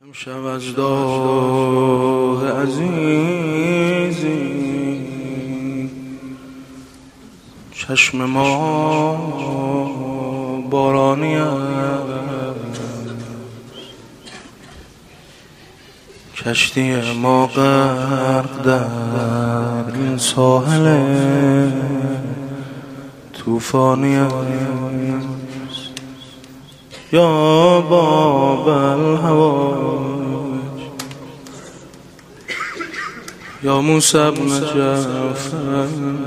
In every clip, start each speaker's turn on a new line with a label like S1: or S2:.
S1: امشب از داغ عزیزی چشم ما بارانی است، کشتی ما غرق در این ساحل طوفانی است. یا باب الهوای یا موسی بن جعفر.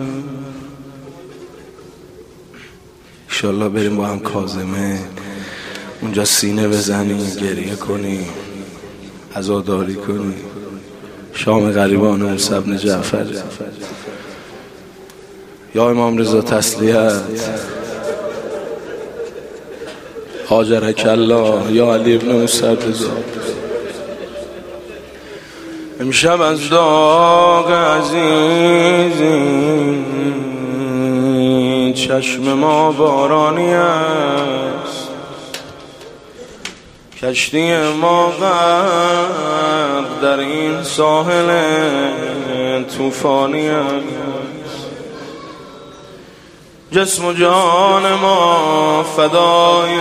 S1: انشالله بریم با هم کاظمه اونجا سینه بزنیم، گریه کنیم، عزاداری کنیم. شام غریبان موسی بن جعفر. یا امام رضا تسلیت، هاجرک الله یا علی ابن موسی رضا. امشب از داغ عزیزی چشم ما بارانی است، کشتی ما غرق در این ساحل طوفانی است. جسم و جان ما فدای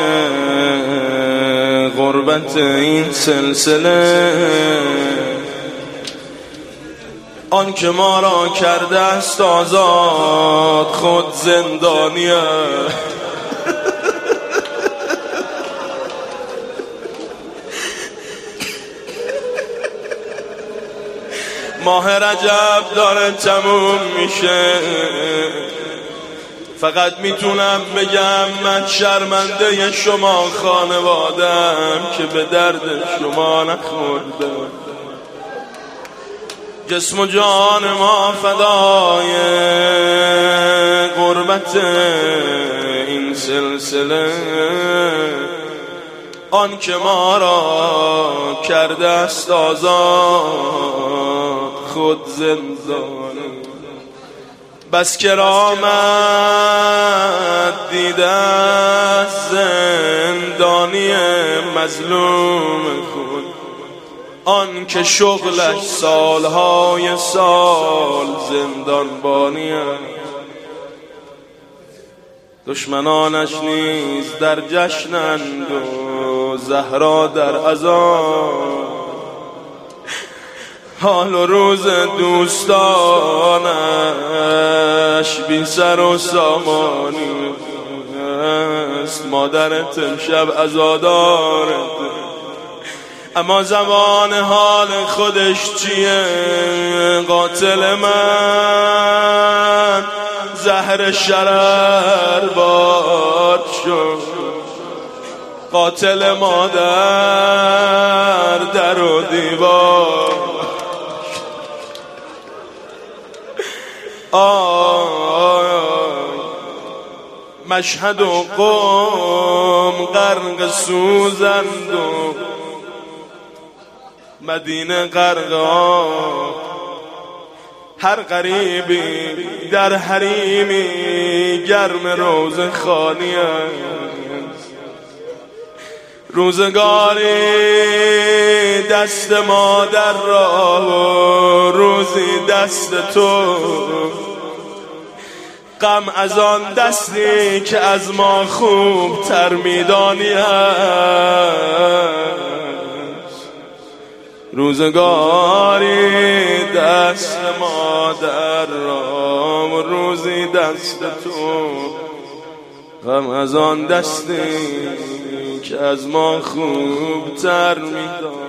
S1: غربت این سلسله، آن که ما را کرده است آزاد خود زندانی است. ماه رجب داره تموم میشه، فقط میتونم بگم من شرمنده شما خانوادم که به درد شما نخوردم. جسم و جان ما فدای غربت این سلسله، آن که ما را کرده است آزاد خود زندانی. بس کرامت دیده زندانی مظلوم خود، آن که شغلش سالهای سال زندانبانی است. دشمنانش نیز در جشنند و زهرا در عذاب، حال و روز دوستانش بی سر و سامانی است. مادرت امشب عزادارت، اما زمان حال خودش چیه؟ قاتل من زهر شرر باد شد، قاتل مادر در و دیوار. مشهد و قم غرق سوزند و مدینه غرق آب، هر غریبی در حریمی گرم روز خالی است. روزگاری دست مادر را و روزی دست تو، غم از آن دستی که از ما خوب تر میدانی است. روزگاری دست مادر را و روزی دست تو، غم از آن دستی که از ما خوب تر میدانی.